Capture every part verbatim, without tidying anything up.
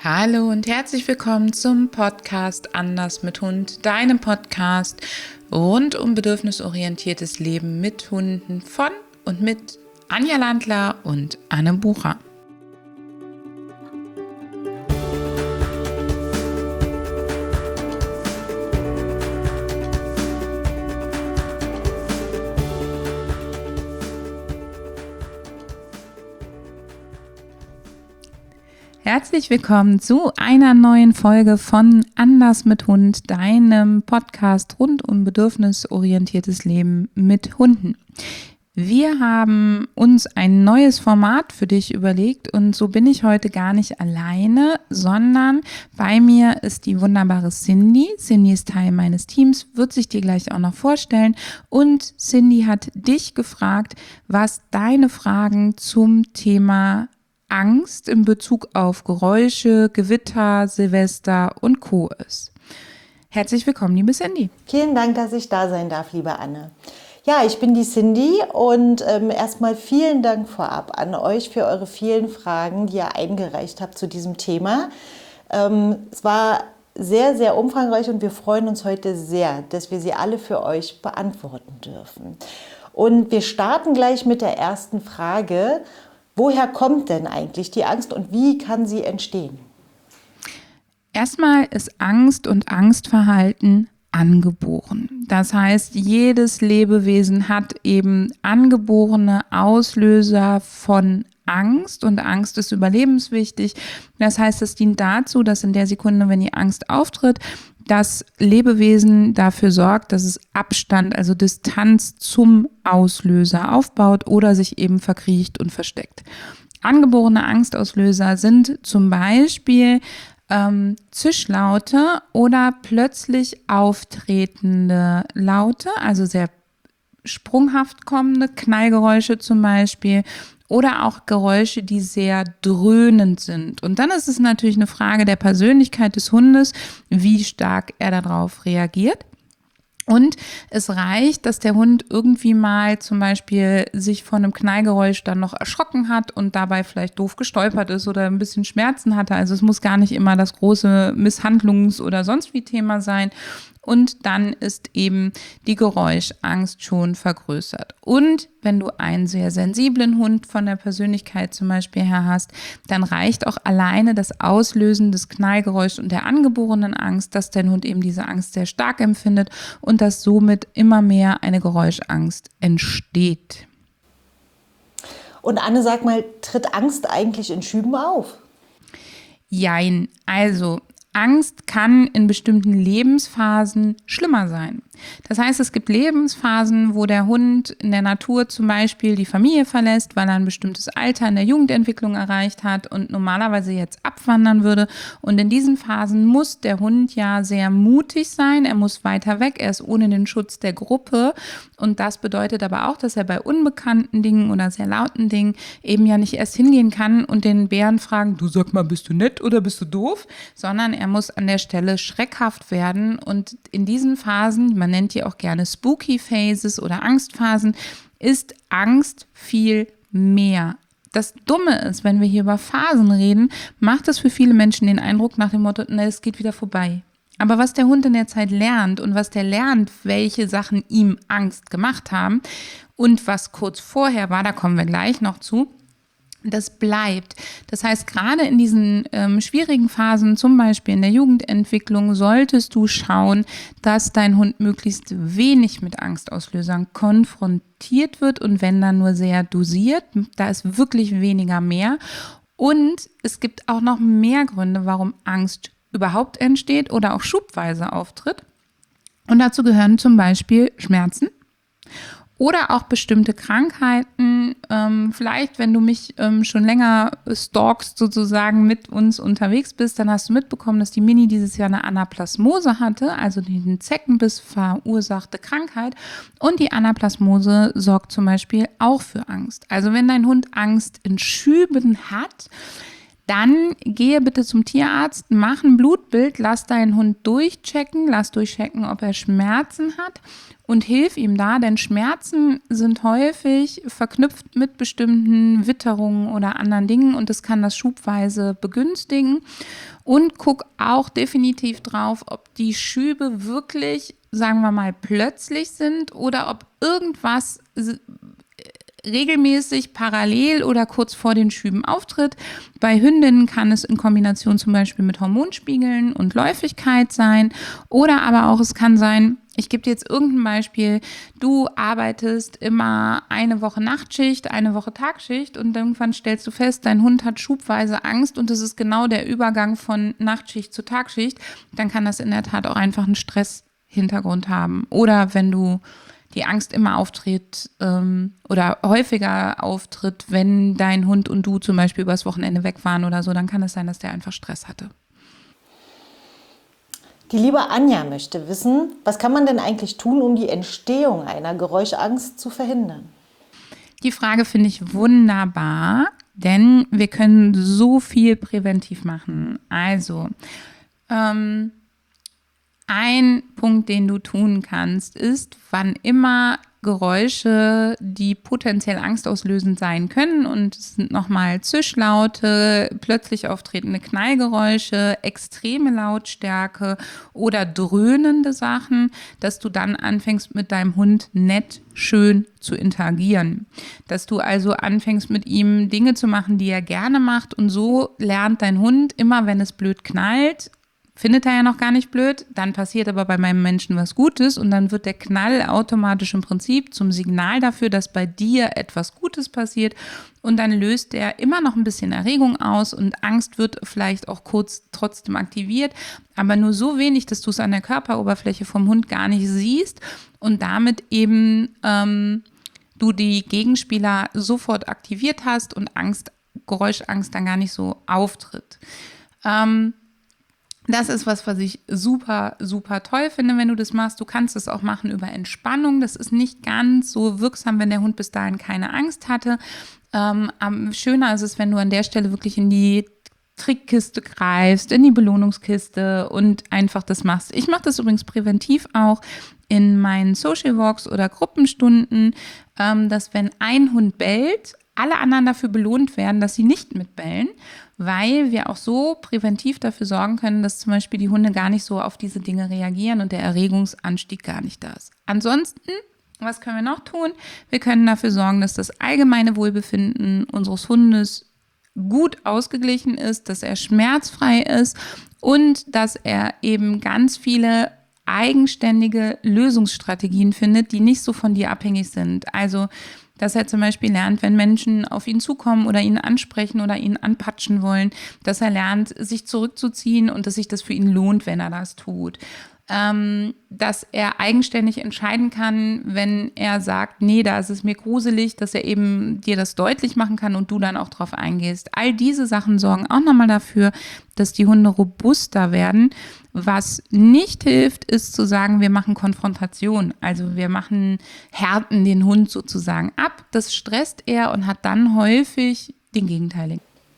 Hallo und herzlich willkommen zum Podcast Anders mit Hund, deinem Podcast rund um bedürfnisorientiertes Leben mit Hunden von und mit Anja Landler und Anne Bucher. Herzlich willkommen zu einer neuen Folge von Anders mit Hund, deinem Podcast rund um bedürfnisorientiertes Leben mit Hunden. Wir haben uns ein neues Format für dich überlegt und so bin ich heute gar nicht alleine, sondern bei mir ist die wunderbare Cindy. Cindy ist Teil meines Teams, wird sich dir gleich auch noch vorstellen und Cindy hat dich gefragt, was deine Fragen zum Thema Angst in Bezug auf Geräusche, Gewitter, Silvester und Co. ist. Herzlich willkommen, liebe Cindy. Vielen Dank, dass ich da sein darf, liebe Anne. Ja, ich bin die Cindy und ähm, erstmal vielen Dank vorab an euch für eure vielen Fragen, die ihr eingereicht habt zu diesem Thema. Ähm, es war sehr, sehr umfangreich und wir freuen uns heute sehr, dass wir sie alle für euch beantworten dürfen. Und wir starten gleich mit der ersten Frage. Woher kommt denn eigentlich die Angst und wie kann sie entstehen? Erstmal ist Angst und Angstverhalten angeboren. Das heißt, jedes Lebewesen hat eben angeborene Auslöser von Angst und Angst ist überlebenswichtig. Das heißt, es dient dazu, dass in der Sekunde, wenn die Angst auftritt, das Lebewesen dafür sorgt, dass es Abstand, also Distanz zum Auslöser aufbaut oder sich eben verkriecht und versteckt. Angeborene Angstauslöser sind zum Beispiel ähm, Zischlaute oder plötzlich auftretende Laute, also sehr sprunghaft kommende Knallgeräusche zum Beispiel. Oder auch Geräusche, die sehr dröhnend sind. Und dann ist es natürlich eine Frage der Persönlichkeit des Hundes, wie stark er darauf reagiert. Und es reicht, dass der Hund irgendwie mal zum Beispiel sich von einem Knallgeräusch dann noch erschrocken hat und dabei vielleicht doof gestolpert ist oder ein bisschen Schmerzen hatte. Also es muss gar nicht immer das große Misshandlungs- oder sonst wie Thema sein. Und dann ist eben die Geräuschangst schon vergrößert. Und wenn du einen sehr sensiblen Hund von der Persönlichkeit zum Beispiel her hast, dann reicht auch alleine das Auslösen des Knallgeräuschs und der angeborenen Angst, dass dein Hund eben diese Angst sehr stark empfindet und dass somit immer mehr eine Geräuschangst entsteht. Und Anne, sag mal, tritt Angst eigentlich in Schüben auf? Jein, also Angst kann in bestimmten Lebensphasen schlimmer sein. Das heißt, es gibt Lebensphasen, wo der Hund in der Natur zum Beispiel die Familie verlässt, weil er ein bestimmtes Alter in der Jugendentwicklung erreicht hat und normalerweise jetzt abwandern würde. Und in diesen Phasen muss der Hund ja sehr mutig sein, er muss weiter weg, er ist ohne den Schutz der Gruppe. Und das bedeutet aber auch, dass er bei unbekannten Dingen oder sehr lauten Dingen eben ja nicht erst hingehen kann und den Bären fragen, du sag mal, bist du nett oder bist du doof? Sondern er muss an der Stelle schreckhaft werden und in diesen Phasen, man nennt die auch gerne Spooky Phases oder Angstphasen, ist Angst viel mehr. Das Dumme ist, wenn wir hier über Phasen reden, macht es für viele Menschen den Eindruck nach dem Motto, na, es geht wieder vorbei. Aber was der Hund in der Zeit lernt und was der lernt, welche Sachen ihm Angst gemacht haben und was kurz vorher war, da kommen wir gleich noch zu, das bleibt. Das heißt, gerade in diesen ähm, schwierigen Phasen, zum Beispiel in der Jugendentwicklung, solltest du schauen, dass dein Hund möglichst wenig mit Angstauslösern konfrontiert wird und wenn dann nur sehr dosiert, da ist wirklich weniger mehr. Und es gibt auch noch mehr Gründe, warum Angst überhaupt entsteht oder auch schubweise auftritt. Und dazu gehören zum Beispiel Schmerzen. Oder auch bestimmte Krankheiten, ähm, vielleicht wenn du mich ähm, schon länger stalkst sozusagen mit uns unterwegs bist, dann hast du mitbekommen, dass die Mini dieses Jahr eine Anaplasmose hatte, also den Zeckenbiss verursachte Krankheit und die Anaplasmose sorgt zum Beispiel auch für Angst. Also wenn dein Hund Angst in Schüben hat, Dann gehe bitte zum Tierarzt, mach ein Blutbild, lass deinen Hund durchchecken, lass durchchecken, ob er Schmerzen hat und hilf ihm da, denn Schmerzen sind häufig verknüpft mit bestimmten Witterungen oder anderen Dingen und das kann das schubweise begünstigen. Und guck auch definitiv drauf, ob die Schübe wirklich, sagen wir mal, plötzlich sind oder ob irgendwas regelmäßig parallel oder kurz vor den Schüben auftritt. Bei Hündinnen kann es in Kombination zum Beispiel mit Hormonspiegeln und Läufigkeit sein oder aber auch es kann sein, ich gebe dir jetzt irgendein Beispiel, du arbeitest immer eine Woche Nachtschicht, eine Woche Tagschicht und irgendwann stellst du fest, dein Hund hat schubweise Angst und das ist genau der Übergang von Nachtschicht zu Tagschicht, dann kann das in der Tat auch einfach einen Stresshintergrund haben. Oder wenn du die Angst immer auftritt ähm, oder häufiger auftritt, wenn dein Hund und du zum Beispiel übers Wochenende weg waren oder so, dann kann es sein, dass der einfach Stress hatte. Die liebe Anja möchte wissen, was kann man denn eigentlich tun, um die Entstehung einer Geräuschangst zu verhindern? Die Frage finde ich wunderbar, denn wir können so viel präventiv machen. Also, ähm, ein Punkt, den du tun kannst, ist, wann immer Geräusche, die potenziell angstauslösend sein können, und es sind nochmal Zischlaute, plötzlich auftretende Knallgeräusche, extreme Lautstärke oder dröhnende Sachen, dass du dann anfängst mit deinem Hund nett, schön zu interagieren. Dass du also anfängst mit ihm Dinge zu machen, die er gerne macht und so lernt dein Hund immer, wenn es blöd knallt, findet er ja noch gar nicht blöd, dann passiert aber bei meinem Menschen was Gutes und dann wird der Knall automatisch im Prinzip zum Signal dafür, dass bei dir etwas Gutes passiert und dann löst er immer noch ein bisschen Erregung aus und Angst wird vielleicht auch kurz trotzdem aktiviert, aber nur so wenig, dass du es an der Körperoberfläche vom Hund gar nicht siehst und damit eben ähm, du die Gegenspieler sofort aktiviert hast und Angst, Geräuschangst dann gar nicht so auftritt. Ähm, Das ist was, was ich super, super toll finde, wenn du das machst. Du kannst es auch machen über Entspannung. Das ist nicht ganz so wirksam, wenn der Hund bis dahin keine Angst hatte. Ähm, schöner ist es, wenn du an der Stelle wirklich in die Trickkiste greifst, in die Belohnungskiste und einfach das machst. Ich mache das übrigens präventiv auch in meinen Social Walks oder Gruppenstunden, ähm, dass wenn ein Hund bellt, alle anderen dafür belohnt werden, dass sie nicht mitbellen, weil wir auch so präventiv dafür sorgen können, dass zum Beispiel die Hunde gar nicht so auf diese Dinge reagieren und der Erregungsanstieg gar nicht da ist. Ansonsten, was können wir noch tun? Wir können dafür sorgen, dass das allgemeine Wohlbefinden unseres Hundes gut ausgeglichen ist, dass er schmerzfrei ist und dass er eben ganz viele eigenständige Lösungsstrategien findet, die nicht so von dir abhängig sind. Also dass er zum Beispiel lernt, wenn Menschen auf ihn zukommen oder ihn ansprechen oder ihn anpatschen wollen, dass er lernt, sich zurückzuziehen und dass sich das für ihn lohnt, wenn er das tut. Ähm, dass er eigenständig entscheiden kann, wenn er sagt, nee, da ist es mir gruselig, dass er eben dir das deutlich machen kann und du dann auch drauf eingehst. All diese Sachen sorgen auch nochmal dafür, dass die Hunde robuster werden. Was nicht hilft, ist zu sagen, wir machen Konfrontation. Also wir machen, härten den Hund sozusagen ab. Das stresst er und hat dann häufig den Gegenteiligen.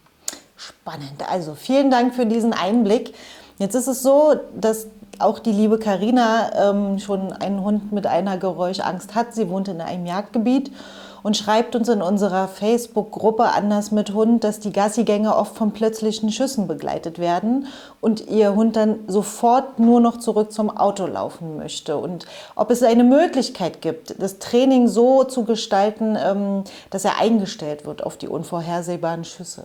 Spannend. Also vielen Dank für diesen Einblick. Jetzt ist es so, dass auch die liebe Carina ähm, schon einen Hund mit einer Geräuschangst hat. Sie wohnt in einem Jagdgebiet und schreibt uns in unserer Facebook-Gruppe Anders mit Hund, dass die Gassigänge oft von plötzlichen Schüssen begleitet werden und ihr Hund dann sofort nur noch zurück zum Auto laufen möchte. Und ob es eine Möglichkeit gibt, das Training so zu gestalten, ähm, dass er eingestellt wird auf die unvorhersehbaren Schüsse.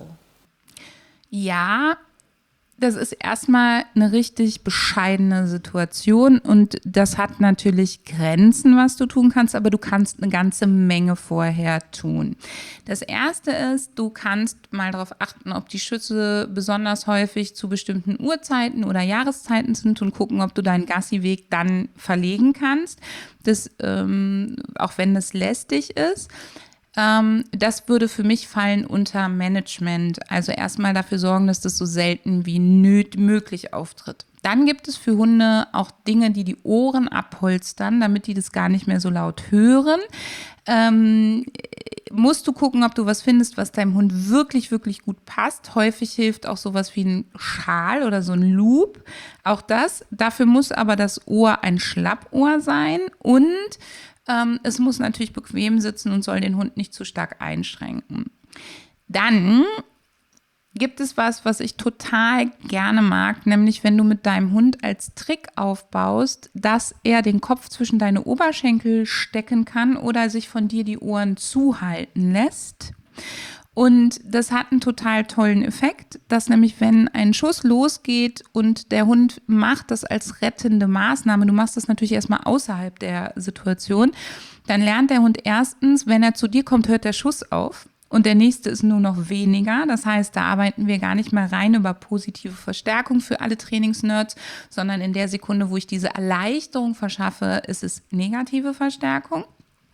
Ja, das ist erstmal eine richtig bescheidene Situation und das hat natürlich Grenzen, was du tun kannst, aber du kannst eine ganze Menge vorher tun. Das erste ist, du kannst mal darauf achten, ob die Schüsse besonders häufig zu bestimmten Uhrzeiten oder Jahreszeiten sind und gucken, ob du deinen Gassiweg dann verlegen kannst, das, ähm, auch wenn das lästig ist. Ähm, das würde für mich fallen unter Management. Also erstmal dafür sorgen, dass das so selten wie nöt möglich auftritt. Dann gibt es für Hunde auch Dinge, die die Ohren abholstern, damit die das gar nicht mehr so laut hören. Ähm, musst du gucken, ob du was findest, was deinem Hund wirklich, wirklich gut passt. Häufig hilft auch sowas wie ein Schal oder so ein Loop. Auch das. Dafür muss aber das Ohr ein Schlappohr sein und ähm, es muss natürlich bequem sitzen und soll den Hund nicht zu stark einschränken. Dann gibt es was, was ich total gerne mag, nämlich wenn du mit deinem Hund als Trick aufbaust, dass er den Kopf zwischen deine Oberschenkel stecken kann oder sich von dir die Ohren zuhalten lässt. Und das hat einen total tollen Effekt, dass nämlich, wenn ein Schuss losgeht und der Hund macht das als rettende Maßnahme, du machst das natürlich erstmal außerhalb der Situation, dann lernt der Hund erstens, wenn er zu dir kommt, hört der Schuss auf. Und der nächste ist nur noch weniger. Das heißt, da arbeiten wir gar nicht mehr rein über positive Verstärkung für alle Trainingsnerds, sondern in der Sekunde, wo ich diese Erleichterung verschaffe, ist es negative Verstärkung.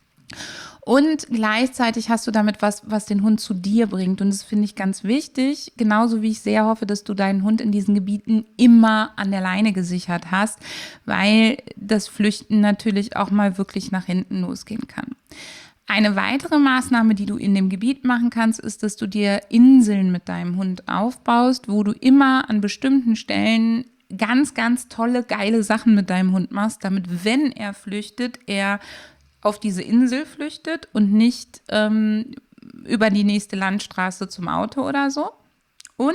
Und gleichzeitig hast du damit was, was den Hund zu dir bringt. Und das finde ich ganz wichtig. Genauso wie ich sehr hoffe, dass du deinen Hund in diesen Gebieten immer an der Leine gesichert hast, weil das Flüchten natürlich auch mal wirklich nach hinten losgehen kann. Eine weitere Maßnahme, die du in dem Gebiet machen kannst, ist, dass du dir Inseln mit deinem Hund aufbaust, wo du immer an bestimmten Stellen ganz, ganz tolle, geile Sachen mit deinem Hund machst, damit, wenn er flüchtet, er auf diese Insel flüchtet und nicht ähm, über die nächste Landstraße zum Auto oder so. Und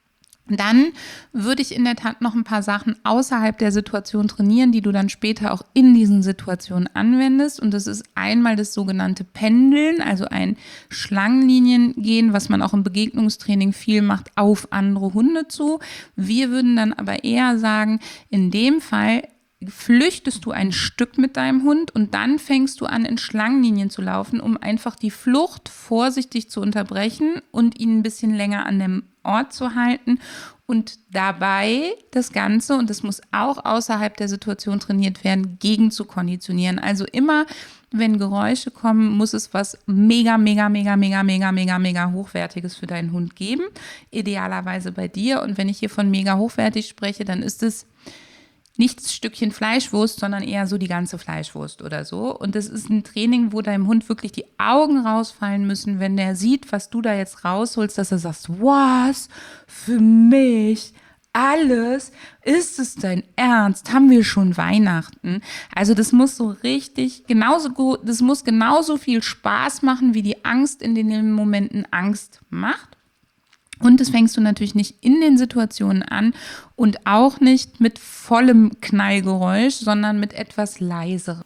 dann würde ich in der Tat noch ein paar Sachen außerhalb der Situation trainieren, die du dann später auch in diesen Situationen anwendest. Und das ist einmal das sogenannte Pendeln, also ein Schlangenliniengehen, was man auch im Begegnungstraining viel macht, auf andere Hunde zu. Wir würden dann aber eher sagen, in dem Fall flüchtest du ein Stück mit deinem Hund und dann fängst du an, in Schlangenlinien zu laufen, um einfach die Flucht vorsichtig zu unterbrechen und ihn ein bisschen länger an dem Ort zu halten und dabei das Ganze, und das muss auch außerhalb der Situation trainiert werden, gegen zu konditionieren. Also immer, wenn Geräusche kommen, muss es was mega, mega, mega, mega, mega, mega, mega Hochwertiges für deinen Hund geben. Idealerweise bei dir. Und wenn ich hier von mega hochwertig spreche, dann ist es nicht das Stückchen Fleischwurst, sondern eher so die ganze Fleischwurst oder so. Und das ist ein Training, wo deinem Hund wirklich die Augen rausfallen müssen, wenn der sieht, was du da jetzt rausholst, dass er sagt, was? Für mich? Alles? Ist es dein Ernst? Haben wir schon Weihnachten? Also das muss so richtig, genauso gut, das muss genauso viel Spaß machen, wie die Angst in den Momenten Angst macht. Und das fängst du natürlich nicht in den Situationen an und auch nicht mit vollem Knallgeräusch, sondern mit etwas leiserem.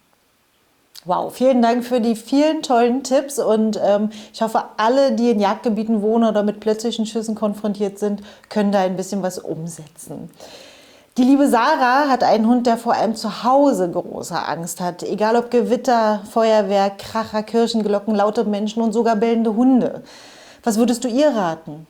Wow, vielen Dank für die vielen tollen Tipps und ähm, ich hoffe, alle, die in Jagdgebieten wohnen oder mit plötzlichen Schüssen konfrontiert sind, können da ein bisschen was umsetzen. Die liebe Sarah hat einen Hund, der vor allem zu Hause große Angst hat. Egal ob Gewitter, Feuerwerk, Kracher, Kirchenglocken, laute Menschen und sogar bellende Hunde. Was würdest du ihr raten?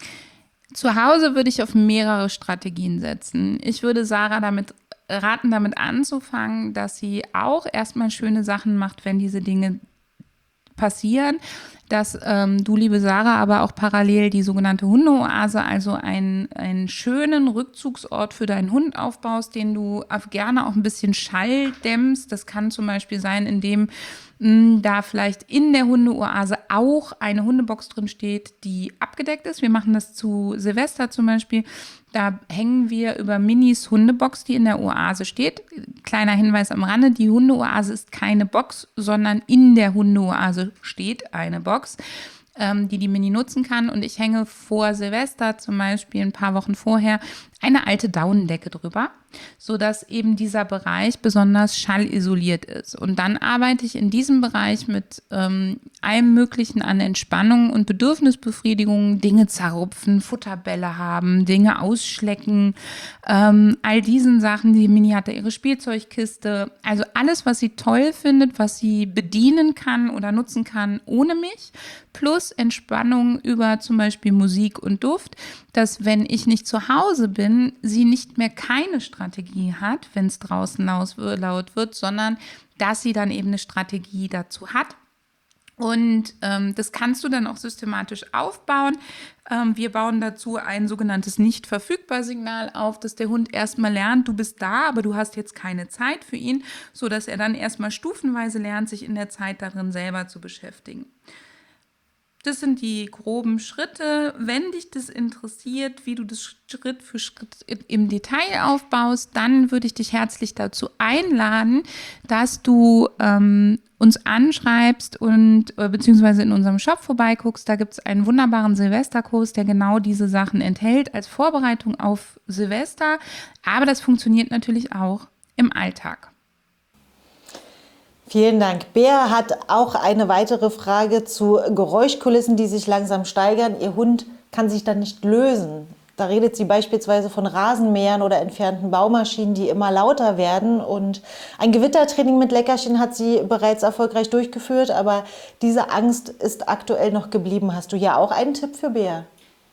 Zu Hause würde ich auf mehrere Strategien setzen. Ich würde Sarah damit raten, damit anzufangen, dass sie auch erstmal schöne Sachen macht, wenn diese Dinge passieren, dass ähm, du, liebe Sarah, aber auch parallel die sogenannte Hundeoase, also einen, einen schönen Rückzugsort für deinen Hund aufbaust, den du gerne auch ein bisschen Schall dämmst. Das kann zum Beispiel sein, indem mh, da vielleicht in der Hundeoase auch eine Hundebox drin steht, die abgedeckt ist. Wir machen das zu Silvester zum Beispiel. Da hängen wir über Minis Hundebox, die in der Oase steht. Kleiner Hinweis am Rande, die Hundeoase ist keine Box, sondern in der Hundeoase steht eine Box, ähm, die die Mini nutzen kann. Und ich hänge vor Silvester zum Beispiel ein paar Wochen vorher eine alte Daunendecke drüber, sodass eben dieser Bereich besonders schallisoliert ist. Und dann arbeite ich in diesem Bereich mit ähm, allem Möglichen an Entspannung und Bedürfnisbefriedigung, Dinge zerrupfen, Futterbälle haben, Dinge ausschlecken, ähm, all diesen Sachen. Die Mini hat da ihre Spielzeugkiste, also alles, was sie toll findet, was sie bedienen kann oder nutzen kann ohne mich, plus Entspannung über zum Beispiel Musik und Duft, dass wenn ich nicht zu Hause bin, sie nicht mehr keine Strategie hat, wenn es draußen laut wird, sondern dass sie dann eben eine Strategie dazu hat. Und ähm, das kannst du dann auch systematisch aufbauen. Ähm, wir bauen dazu ein sogenanntes Nicht-Verfügbar-Signal auf, dass der Hund erstmal lernt, du bist da, aber du hast jetzt keine Zeit für ihn, sodass er dann erstmal stufenweise lernt, sich in der Zeit darin selber zu beschäftigen. Das sind die groben Schritte. Wenn dich das interessiert, wie du das Schritt für Schritt im Detail aufbaust, dann würde ich dich herzlich dazu einladen, dass du ähm, uns anschreibst und äh, beziehungsweise in unserem Shop vorbeiguckst. Da gibt es einen wunderbaren Silvesterkurs, der genau diese Sachen enthält als Vorbereitung auf Silvester. Aber das funktioniert natürlich auch im Alltag. Vielen Dank. Bea hat auch eine weitere Frage zu Geräuschkulissen, die sich langsam steigern. Ihr Hund kann sich dann nicht lösen. Da redet sie beispielsweise von Rasenmähern oder entfernten Baumaschinen, die immer lauter werden. Und ein Gewittertraining mit Leckerchen hat sie bereits erfolgreich durchgeführt, aber diese Angst ist aktuell noch geblieben. Hast du ja auch einen Tipp für Bea?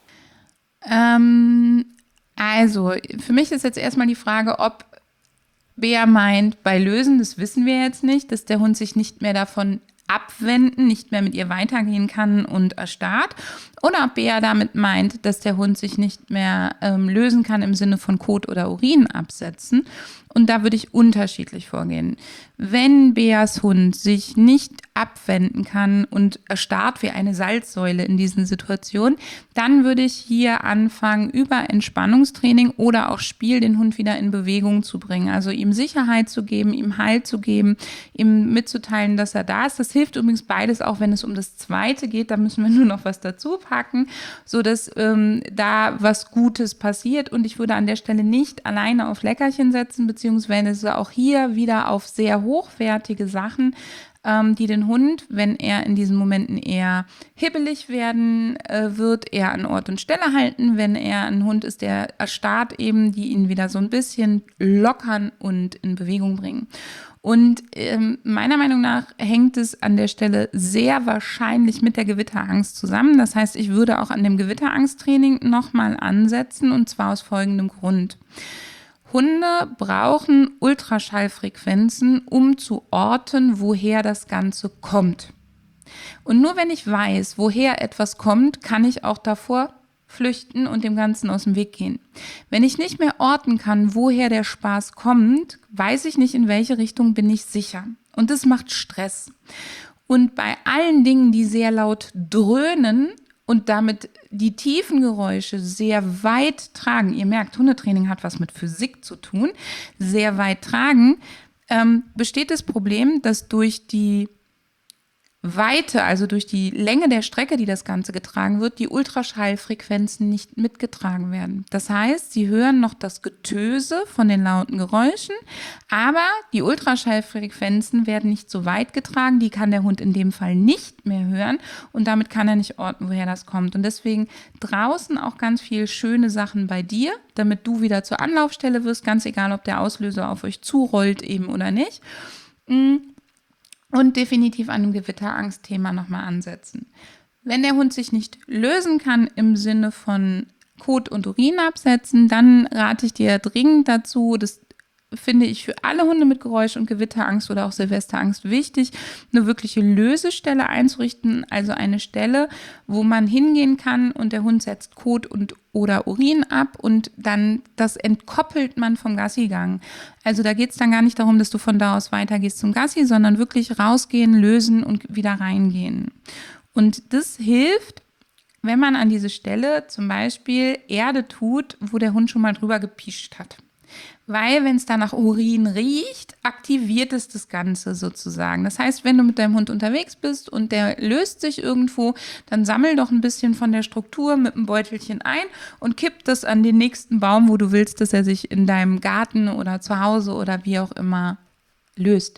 Ähm, also, für mich ist jetzt erstmal die Frage, ob Bea meint, bei Lösen, das wissen wir jetzt nicht, dass der Hund sich nicht mehr davon abwenden, nicht mehr mit ihr weitergehen kann und erstarrt. Oder ob Bea damit meint, dass der Hund sich nicht mehr ähm, lösen kann im Sinne von Kot oder Urin absetzen. Und da würde ich unterschiedlich vorgehen. Wenn Beas Hund sich nicht abwenden kann und erstarrt wie eine Salzsäule in diesen Situationen, dann würde ich hier anfangen, über Entspannungstraining oder auch Spiel den Hund wieder in Bewegung zu bringen. Also ihm Sicherheit zu geben, ihm Halt zu geben, ihm mitzuteilen, dass er da ist. Das hilft übrigens beides, auch wenn es um das Zweite geht. Da müssen wir nur noch was dazu packen, sodass ähm, da was Gutes passiert. Und ich würde an der Stelle nicht alleine auf Leckerchen setzen, beziehungsweise auch hier wieder auf sehr hochwertige Sachen, ähm, die den Hund, wenn er in diesen Momenten eher hibbelig werden äh, wird, eher an Ort und Stelle halten. Wenn er ein Hund ist, der erstarrt eben, die ihn wieder so ein bisschen lockern und in Bewegung bringen. Und ähm, meiner Meinung nach hängt es an der Stelle sehr wahrscheinlich mit der Gewitterangst zusammen. Das heißt, ich würde auch an dem Gewitterangsttraining nochmal ansetzen, und zwar aus folgendem Grund. Hunde brauchen Ultraschallfrequenzen, um zu orten, woher das Ganze kommt. Und nur wenn ich weiß, woher etwas kommt, kann ich auch davor flüchten und dem Ganzen aus dem Weg gehen. Wenn ich nicht mehr orten kann, woher der Spaß kommt, weiß ich nicht, in welche Richtung bin ich sicher. Und das macht Stress. Und bei allen Dingen, die sehr laut dröhnen und damit die tiefen Geräusche sehr weit tragen, ihr merkt, Hundetraining hat was mit Physik zu tun, sehr weit tragen, ähm, besteht das Problem, dass durch die Weite, also durch die Länge der Strecke, die das Ganze getragen wird, die Ultraschallfrequenzen nicht mitgetragen werden. Das heißt, sie hören noch das Getöse von den lauten Geräuschen, aber die Ultraschallfrequenzen werden nicht so weit getragen, die kann der Hund in dem Fall nicht mehr hören und damit kann er nicht orten, woher das kommt. Und deswegen draußen auch ganz viel schöne Sachen bei dir, damit du wieder zur Anlaufstelle wirst, ganz egal, ob der Auslöser auf euch zurollt eben oder nicht. Und definitiv an dem Gewitterangstthema nochmal ansetzen. Wenn der Hund sich nicht lösen kann im Sinne von Kot und Urin absetzen, dann rate ich dir dringend dazu, das finde ich für alle Hunde mit Geräusch- und Gewitterangst oder auch Silvesterangst wichtig, eine wirkliche Lösestelle einzurichten, also eine Stelle, wo man hingehen kann und der Hund setzt Kot und oder Urin ab und dann das entkoppelt man vom Gassigang. Also da geht es dann gar nicht darum, dass du von da aus weitergehst zum Gassi, sondern wirklich rausgehen, lösen und wieder reingehen. Und das hilft, wenn man an diese Stelle zum Beispiel Erde tut, wo der Hund schon mal drüber gepischt hat. Weil, wenn es da nach Urin riecht, aktiviert es das Ganze sozusagen. Das heißt, wenn du mit deinem Hund unterwegs bist und der löst sich irgendwo, dann sammel doch ein bisschen von der Struktur mit einem Beutelchen ein und kipp das an den nächsten Baum, wo du willst, dass er sich in deinem Garten oder zu Hause oder wie auch immer löst.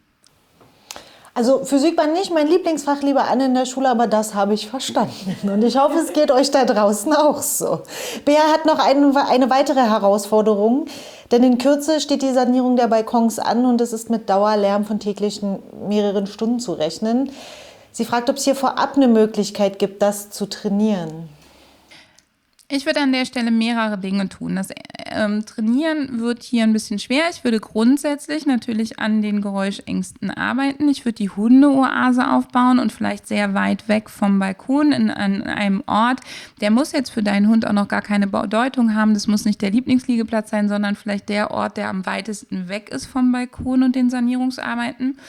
Also Physik war nicht mein Lieblingsfach, liebe Anne, in der Schule, aber das habe ich verstanden. Und ich hoffe, es geht euch da draußen auch so. Bea hat noch eine, eine weitere Herausforderung, denn in Kürze steht die Sanierung der Balkons an und es ist mit Dauerlärm von täglichen mehreren Stunden zu rechnen. Sie fragt, ob es hier vorab eine Möglichkeit gibt, das zu trainieren. Ich würde an der Stelle mehrere Dinge tun. Das ähm, Trainieren wird hier ein bisschen schwer. Ich würde grundsätzlich natürlich an den Geräuschängsten arbeiten. Ich würde die Hundeoase aufbauen und vielleicht sehr weit weg vom Balkon in, an einem Ort. Der muss jetzt für deinen Hund auch noch gar keine Bedeutung haben. Das muss nicht der Lieblingsliegeplatz sein, sondern vielleicht der Ort, der am weitesten weg ist vom Balkon und den Sanierungsarbeiten.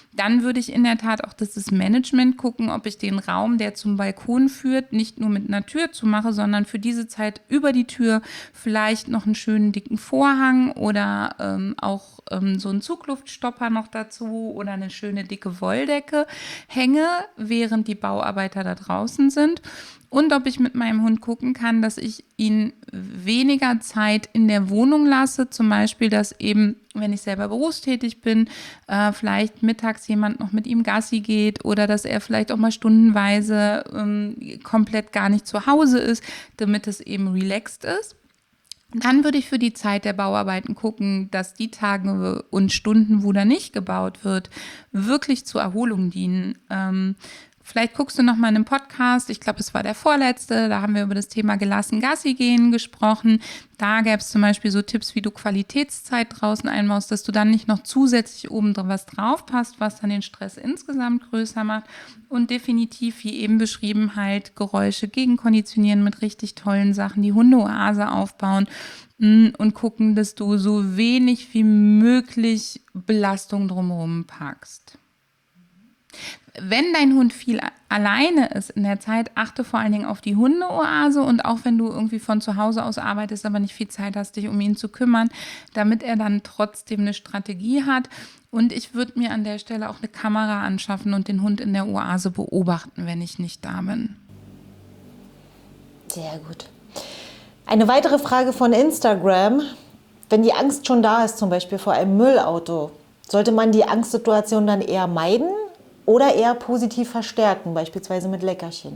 Dann würde ich in der Tat auch das ist Management gucken, ob ich den Raum, der zum Balkon führt, nicht nur mit einer Tür zu mache, sondern für diese Zeit über die Tür vielleicht noch einen schönen dicken Vorhang oder ähm, auch ähm, so einen Zugluftstopper noch dazu oder eine schöne dicke Wolldecke hänge, während die Bauarbeiter da draußen sind. Und ob ich mit meinem Hund gucken kann, dass ich ihn weniger Zeit in der Wohnung lasse. Zum Beispiel, dass eben, wenn ich selber berufstätig bin, äh, vielleicht mittags jemand noch mit ihm Gassi geht oder dass er vielleicht auch mal stundenweise ähm, komplett gar nicht zu Hause ist, damit es eben relaxed ist. Dann würde ich für die Zeit der Bauarbeiten gucken, dass die Tage und Stunden, wo da nicht gebaut wird, wirklich zur Erholung dienen. Ähm, Vielleicht guckst du noch mal in einem Podcast, ich glaube, es war der vorletzte, da haben wir über das Thema gelassen Gassi gehen gesprochen. Da gäbe es zum Beispiel so Tipps, wie du Qualitätszeit draußen einbaust, dass du dann nicht noch zusätzlich oben was drauf passt, was dann den Stress insgesamt größer macht. Und definitiv, wie eben beschrieben, halt Geräusche gegenkonditionieren mit richtig tollen Sachen, die Hundeoase aufbauen und gucken, dass du so wenig wie möglich Belastung drumherum packst. Wenn dein Hund viel alleine ist in der Zeit, achte vor allen Dingen auf die Hundeoase und auch wenn du irgendwie von zu Hause aus arbeitest, aber nicht viel Zeit hast, dich um ihn zu kümmern, damit er dann trotzdem eine Strategie hat. Und ich würde mir an der Stelle auch eine Kamera anschaffen und den Hund in der Oase beobachten, wenn ich nicht da bin. Sehr gut. Eine weitere Frage von Instagram. Wenn die Angst schon da ist, zum Beispiel vor einem Müllauto, sollte man die Angstsituation dann eher meiden? Oder eher positiv verstärken, beispielsweise mit Leckerchen?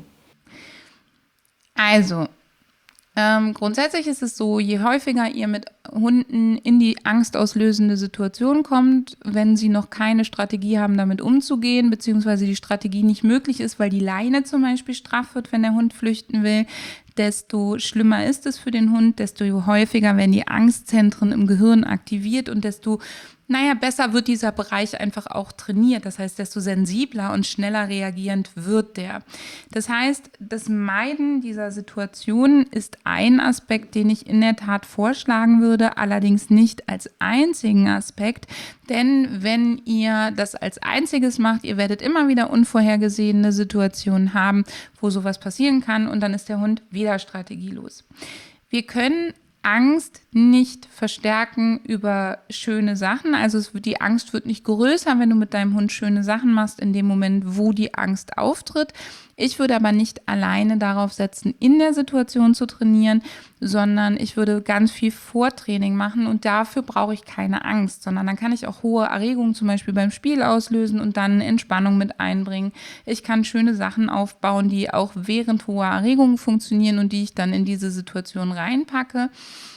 Also, ähm, grundsätzlich ist es so, je häufiger ihr mit Hunden in die angstauslösende Situation kommt, wenn sie noch keine Strategie haben, damit umzugehen, beziehungsweise die Strategie nicht möglich ist, weil die Leine zum Beispiel straff wird, wenn der Hund flüchten will, desto schlimmer ist es für den Hund, desto häufiger werden die Angstzentren im Gehirn aktiviert und desto Naja, besser wird dieser Bereich einfach auch trainiert. Das heißt, desto sensibler und schneller reagierend wird der. Das heißt, das Meiden dieser Situation ist ein Aspekt, den ich in der Tat vorschlagen würde, allerdings nicht als einzigen Aspekt. Denn wenn ihr das als einziges macht, ihr werdet immer wieder unvorhergesehene Situationen haben, wo sowas passieren kann und dann ist der Hund wieder strategielos. Wir können Angst nicht verstärken über schöne Sachen. Also es wird, die Angst wird nicht größer, wenn du mit deinem Hund schöne Sachen machst, in dem Moment, wo die Angst auftritt. Ich würde aber nicht alleine darauf setzen, in der Situation zu trainieren, sondern ich würde ganz viel Vortraining machen und dafür brauche ich keine Angst, sondern dann kann ich auch hohe Erregungen zum Beispiel beim Spiel auslösen und dann Entspannung mit einbringen. Ich kann schöne Sachen aufbauen, die auch während hoher Erregungen funktionieren und die ich dann in diese Situation reinpacke.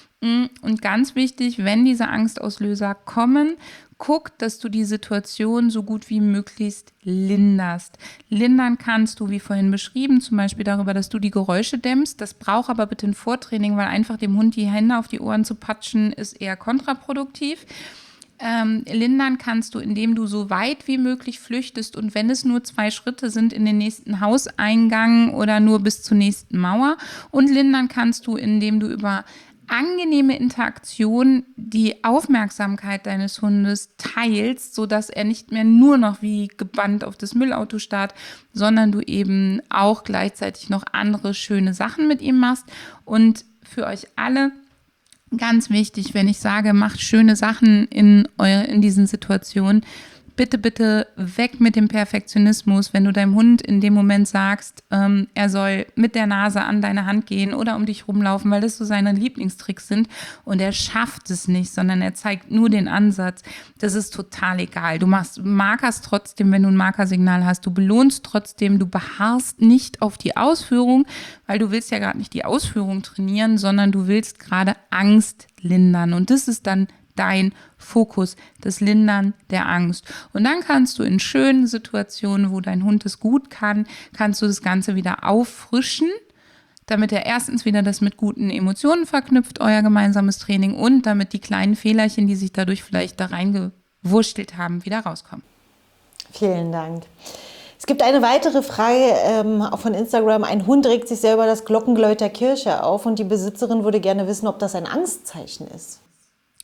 Und ganz wichtig, wenn diese Angstauslöser kommen, guck, dass du die Situation so gut wie möglichst linderst. Lindern kannst du, wie vorhin beschrieben, zum Beispiel darüber, dass du die Geräusche dämmst. Das braucht aber bitte ein Vortraining, weil einfach dem Hund die Hände auf die Ohren zu patschen, ist eher kontraproduktiv. Ähm, lindern kannst du, indem du so weit wie möglich flüchtest und wenn es nur zwei Schritte sind in den nächsten Hauseingang oder nur bis zur nächsten Mauer. Und lindern kannst du, indem du über angenehme Interaktion die Aufmerksamkeit deines Hundes teilst, sodass er nicht mehr nur noch wie gebannt auf das Müllauto starrt, sondern du eben auch gleichzeitig noch andere schöne Sachen mit ihm machst. Und für euch alle ganz wichtig, wenn ich sage, macht schöne Sachen in, euer, in diesen Situationen, bitte, bitte weg mit dem Perfektionismus, wenn du deinem Hund in dem Moment sagst, ähm, er soll mit der Nase an deine Hand gehen oder um dich rumlaufen, weil das so seine Lieblingstricks sind und er schafft es nicht, sondern er zeigt nur den Ansatz. Das ist total egal. Du machst markerst trotzdem, wenn du ein Markersignal hast. Du belohnst trotzdem, du beharrst nicht auf die Ausführung, weil du willst ja gerade nicht die Ausführung trainieren, sondern du willst gerade Angst lindern und das ist dann dein Fokus, das Lindern der Angst. Und dann kannst du in schönen Situationen, wo dein Hund es gut kann, kannst du das Ganze wieder auffrischen, damit er erstens wieder das mit guten Emotionen verknüpft, euer gemeinsames Training, und damit die kleinen Fehlerchen, die sich dadurch vielleicht da reingewurschtelt haben, wieder rauskommen. Vielen Dank. Es gibt eine weitere Frage ähm, auch von Instagram. Ein Hund regt sich selber das Glockengeläut der Kirche auf und die Besitzerin würde gerne wissen, ob das ein Angstzeichen ist.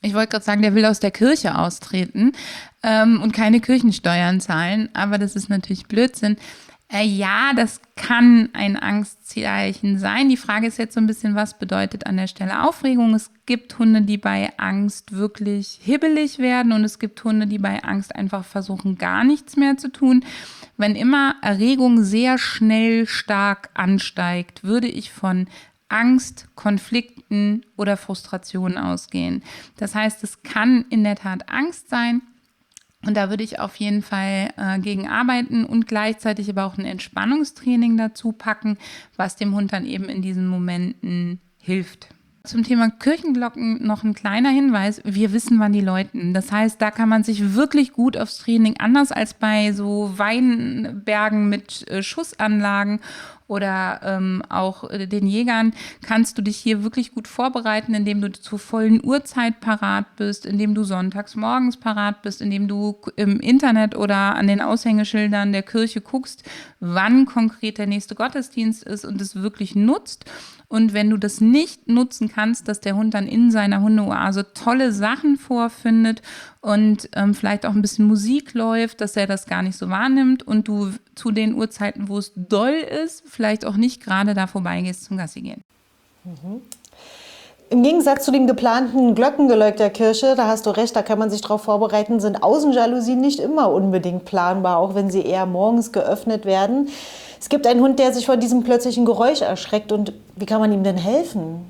Ich wollte gerade sagen, der will aus der Kirche austreten ähm, und keine Kirchensteuern zahlen, aber das ist natürlich Blödsinn. Äh, ja, das kann ein Angstzeichen sein. Die Frage ist jetzt so ein bisschen, was bedeutet an der Stelle Aufregung? Es gibt Hunde, die bei Angst wirklich hibbelig werden und es gibt Hunde, die bei Angst einfach versuchen, gar nichts mehr zu tun. Wenn immer Erregung sehr schnell stark ansteigt, würde ich von Angst, Konflikten oder Frustrationen ausgehen. Das heißt, es kann in der Tat Angst sein und da würde ich auf jeden Fall äh, gegen arbeiten und gleichzeitig aber auch ein Entspannungstraining dazu packen, was dem Hund dann eben in diesen Momenten hilft. Zum Thema Kirchenglocken noch ein kleiner Hinweis. Wir wissen, wann die läuten. Das heißt, da kann man sich wirklich gut aufs Training, anders als bei so Weinbergen mit äh, Schussanlagen oder ähm, auch äh, den Jägern, kannst du dich hier wirklich gut vorbereiten, indem du zur vollen Uhrzeit parat bist, indem du sonntags morgens parat bist, indem du im Internet oder an den Aushängeschildern der Kirche guckst, wann konkret der nächste Gottesdienst ist und es wirklich nutzt. Und wenn du das nicht nutzen kannst, dass der Hund dann in seiner Hundeoase tolle Sachen vorfindet und ähm, vielleicht auch ein bisschen Musik läuft, dass er das gar nicht so wahrnimmt und du zu den Uhrzeiten, wo es doll ist, vielleicht auch nicht gerade da vorbeigehst zum Gassi gehen. Mhm. Im Gegensatz zu dem geplanten Glockengeläut der Kirche, da hast du recht, da kann man sich darauf vorbereiten, sind Außenjalousien nicht immer unbedingt planbar, auch wenn sie eher morgens geöffnet werden. Es gibt einen Hund, der sich vor diesem plötzlichen Geräusch erschreckt. Und wie kann man ihm denn helfen?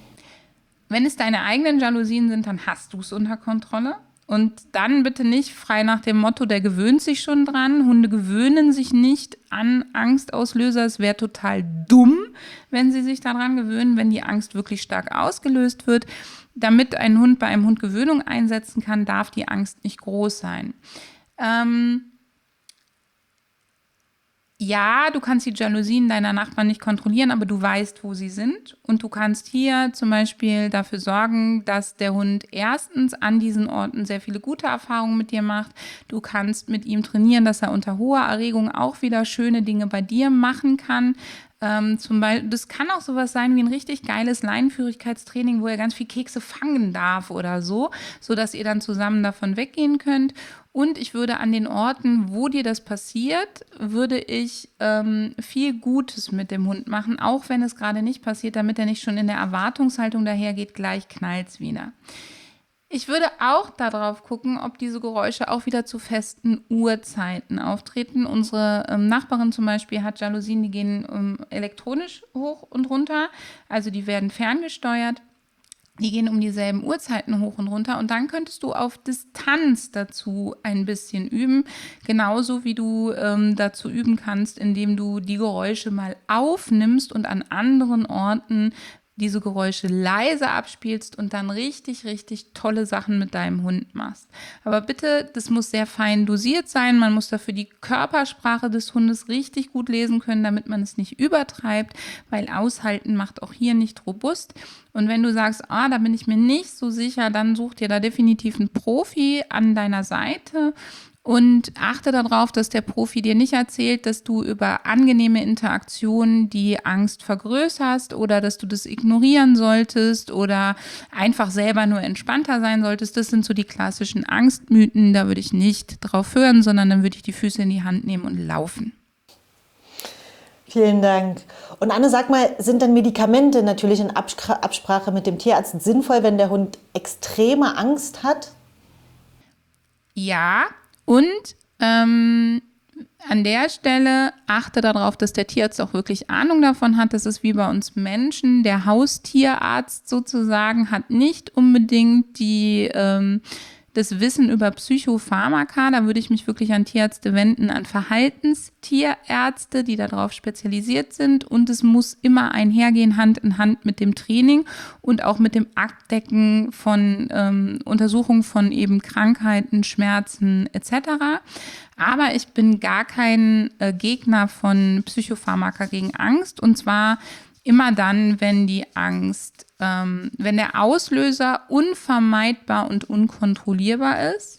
Wenn es deine eigenen Jalousien sind, dann hast du es unter Kontrolle. Und dann bitte nicht frei nach dem Motto, der gewöhnt sich schon dran. Hunde gewöhnen sich nicht an Angstauslöser. Es wäre total dumm, wenn sie sich daran gewöhnen, wenn die Angst wirklich stark ausgelöst wird. Damit ein Hund bei einem Hund Gewöhnung einsetzen kann, darf die Angst nicht groß sein. Ähm... Ja, du kannst die Jalousien deiner Nachbarn nicht kontrollieren, aber du weißt, wo sie sind. Und du kannst hier zum Beispiel dafür sorgen, dass der Hund erstens an diesen Orten sehr viele gute Erfahrungen mit dir macht. Du kannst mit ihm trainieren, dass er unter hoher Erregung auch wieder schöne Dinge bei dir machen kann. Ähm, zum Beispiel, das kann auch sowas sein wie ein richtig geiles Leinenführigkeitstraining, wo er ganz viel Kekse fangen darf oder so, sodass ihr dann zusammen davon weggehen könnt. Und ich würde an den Orten, wo dir das passiert, würde ich ähm, viel Gutes mit dem Hund machen, auch wenn es gerade nicht passiert, damit er nicht schon in der Erwartungshaltung dahergeht, gleich knallt's wieder. Ich würde auch darauf gucken, ob diese Geräusche auch wieder zu festen Uhrzeiten auftreten. Unsere ähm, Nachbarin zum Beispiel hat Jalousien, die gehen ähm, elektronisch hoch und runter, also die werden ferngesteuert. Die gehen um dieselben Uhrzeiten hoch und runter und dann könntest du auf Distanz dazu ein bisschen üben, genauso wie du ähm, dazu üben kannst, indem du die Geräusche mal aufnimmst und an anderen Orten diese Geräusche leise abspielst und dann richtig, richtig tolle Sachen mit deinem Hund machst. Aber bitte, das muss sehr fein dosiert sein. Man muss dafür die Körpersprache des Hundes richtig gut lesen können, damit man es nicht übertreibt, weil Aushalten macht auch hier nicht robust. Und wenn du sagst, ah, da bin ich mir nicht so sicher, dann such dir da definitiv einen Profi an deiner Seite. Und achte darauf, dass der Profi dir nicht erzählt, dass du über angenehme Interaktionen die Angst vergrößerst oder dass du das ignorieren solltest oder einfach selber nur entspannter sein solltest. Das sind so die klassischen Angstmythen. Da würde ich nicht drauf hören, sondern dann würde ich die Füße in die Hand nehmen und laufen. Vielen Dank. Und Anne, sag mal, sind denn Medikamente natürlich in Absprache mit dem Tierarzt sinnvoll, wenn der Hund extreme Angst hat? Ja. Und ähm, an der Stelle achte darauf, dass der Tierarzt auch wirklich Ahnung davon hat. Das ist wie bei uns Menschen. Der Haustierarzt sozusagen hat nicht unbedingt die, ähm, das Wissen über Psychopharmaka. Da würde ich mich wirklich an Tierärzte wenden, an Verhaltenstierärzte, die darauf spezialisiert sind. Und es muss immer einhergehen, Hand in Hand mit dem Training und auch mit dem Abdecken von ähm, Untersuchungen von eben Krankheiten, Schmerzen et cetera. Aber ich bin gar kein äh, Gegner von Psychopharmaka gegen Angst. Und zwar immer dann, wenn die Angst, ähm, wenn der Auslöser unvermeidbar und unkontrollierbar ist.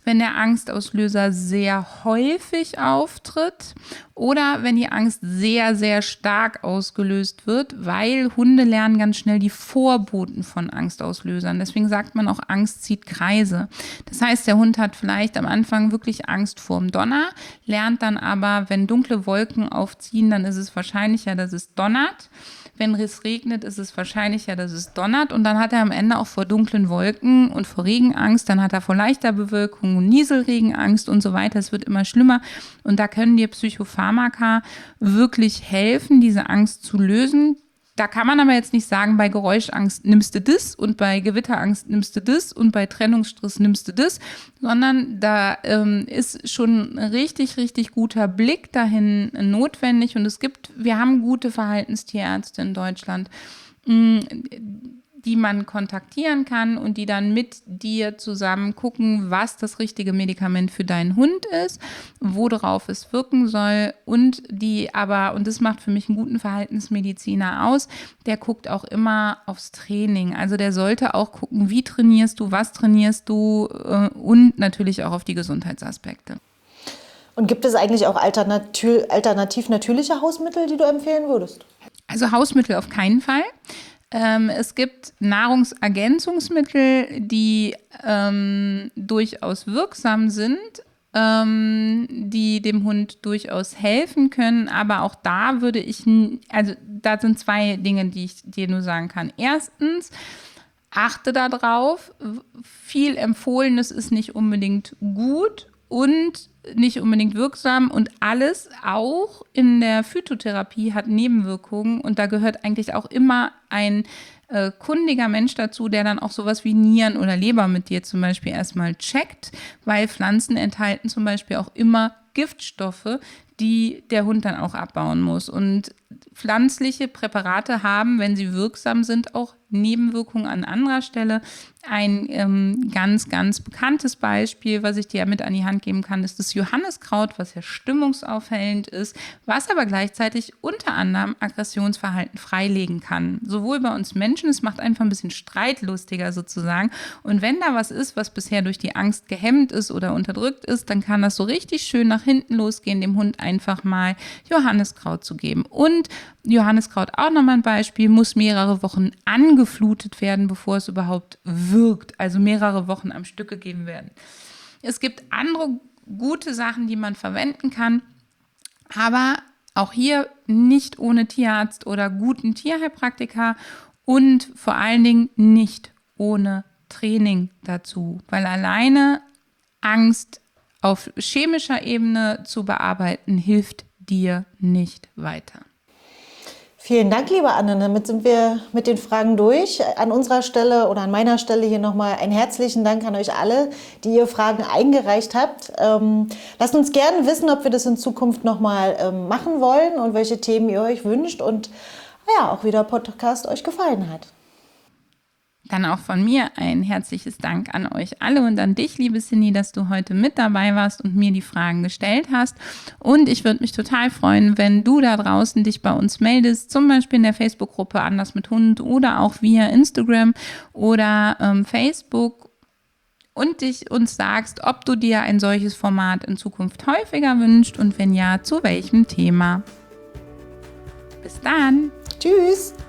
wenn der Angstauslöser sehr häufig auftritt oder wenn die Angst sehr, sehr stark ausgelöst wird, weil Hunde lernen ganz schnell die Vorboten von Angstauslösern. Deswegen sagt man auch, Angst zieht Kreise. Das heißt, der Hund hat vielleicht am Anfang wirklich Angst vorm Donner, lernt dann aber, wenn dunkle Wolken aufziehen, dann ist es wahrscheinlicher, dass es donnert. Wenn es regnet, ist es wahrscheinlicher, dass es donnert. Und dann hat er am Ende auch vor dunklen Wolken und vor Regen Angst. Dann hat er vor leichter Bewölkung und Nieselregen Angst und so weiter. Es wird immer schlimmer. Und da können dir Psychopharmaka wirklich helfen, diese Angst zu lösen. Da kann man aber jetzt nicht sagen, bei Geräuschangst nimmst du das und bei Gewitterangst nimmst du das und bei Trennungsstress nimmst du das, sondern da ähm, ist schon ein richtig, richtig guter Blick dahin notwendig. Und es gibt, wir haben gute Verhaltenstierärzte in Deutschland, mh, die man kontaktieren kann und die dann mit dir zusammen gucken, was das richtige Medikament für deinen Hund ist, worauf es wirken soll und die aber, und das macht für mich einen guten Verhaltensmediziner aus, der guckt auch immer aufs Training. Also der sollte auch gucken, wie trainierst du, was trainierst du äh, und natürlich auch auf die Gesundheitsaspekte. Und gibt es eigentlich auch alternativ, alternativ natürliche Hausmittel, die du empfehlen würdest? Also Hausmittel auf keinen Fall. Ähm, es gibt Nahrungsergänzungsmittel, die ähm, durchaus wirksam sind, ähm, die dem Hund durchaus helfen können. Aber auch da würde ich, also da sind zwei Dinge, die ich dir nur sagen kann. Erstens, achte darauf, viel Empfohlenes ist nicht unbedingt gut und nicht unbedingt wirksam und alles, auch in der Phytotherapie, hat Nebenwirkungen und da gehört eigentlich auch immer ein äh, kundiger Mensch dazu, der dann auch sowas wie Nieren oder Leber mit dir zum Beispiel erstmal checkt, weil Pflanzen enthalten zum Beispiel auch immer Giftstoffe, die der Hund dann auch abbauen muss. Und pflanzliche Präparate haben, wenn sie wirksam sind, auch Nebenwirkungen an anderer Stelle. Ein ähm, ganz, ganz bekanntes Beispiel, was ich dir mit an die Hand geben kann, ist das Johanniskraut, was ja stimmungsaufhellend ist, was aber gleichzeitig unter anderem Aggressionsverhalten freilegen kann. Sowohl bei uns Menschen, es macht einfach ein bisschen streitlustiger sozusagen. Und wenn da was ist, was bisher durch die Angst gehemmt ist oder unterdrückt ist, dann kann das so richtig schön nach hinten losgehen, dem Hund einfach mal Johanniskraut zu geben. Und Johanniskraut, auch nochmal ein Beispiel, muss mehrere Wochen angeflutet werden, bevor es überhaupt wirkt. Also mehrere Wochen am Stück gegeben werden. Es gibt andere gute Sachen, die man verwenden kann, aber auch hier nicht ohne Tierarzt oder guten Tierheilpraktiker und vor allen Dingen nicht ohne Training dazu, weil alleine Angst auf chemischer Ebene zu bearbeiten, hilft dir nicht weiter. Vielen Dank, liebe Anne. Damit sind wir mit den Fragen durch. An unserer Stelle oder an meiner Stelle hier nochmal einen herzlichen Dank an euch alle, die ihr Fragen eingereicht habt. Ähm, lasst uns gerne wissen, ob wir das in Zukunft nochmal ähm, machen wollen und welche Themen ihr euch wünscht und ja, auch wie der Podcast euch gefallen hat. Dann auch von mir ein herzliches Dank an euch alle und an dich, liebe Cindy, dass du heute mit dabei warst und mir die Fragen gestellt hast. Und ich würde mich total freuen, wenn du da draußen dich bei uns meldest, zum Beispiel in der Facebook-Gruppe Anders mit Hund oder auch via Instagram oder ähm, Facebook und dich uns sagst, ob du dir ein solches Format in Zukunft häufiger wünschst und wenn ja, zu welchem Thema. Bis dann. Tschüss.